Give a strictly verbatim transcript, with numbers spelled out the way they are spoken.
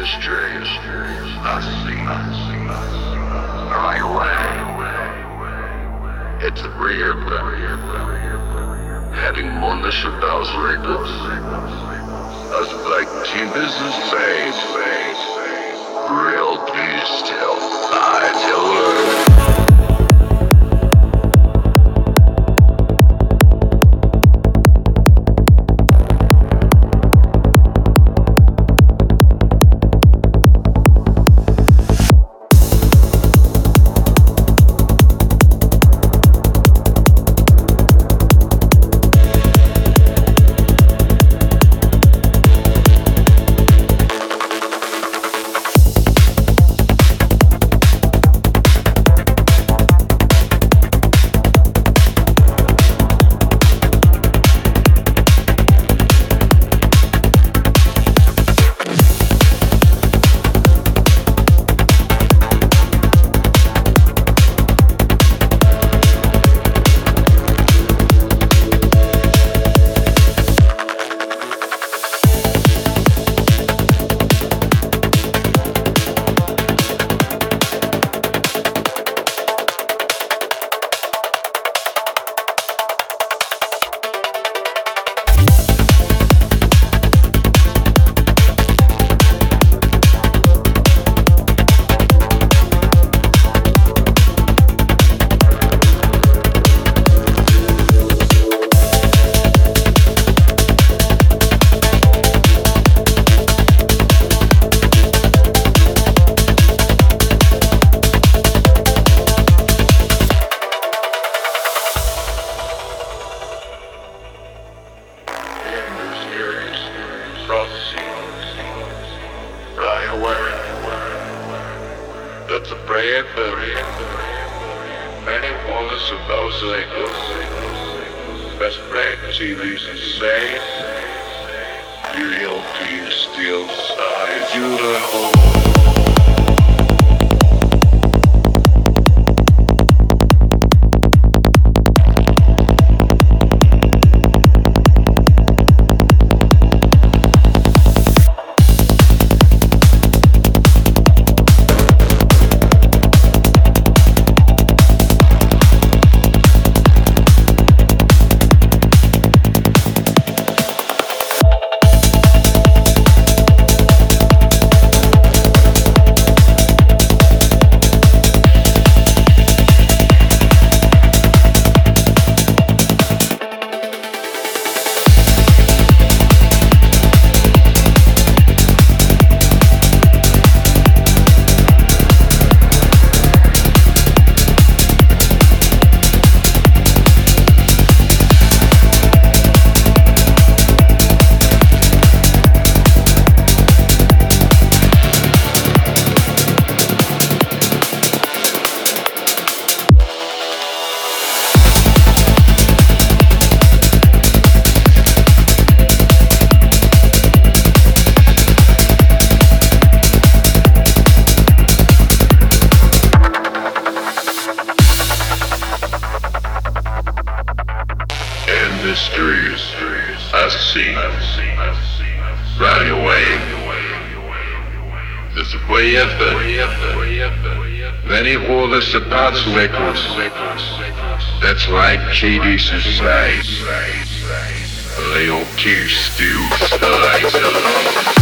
mysteries I see right away. It's real, having months of those records. As like Jesus says, real peace still I tell her. That's a prayer for many wonders of those angels. Best friend, T V's insane. Real peace still sides you the home. Mysteries I see right away. There's a way effort. Many wallers about records. That's like K D's inside. Lay your tears still side alone.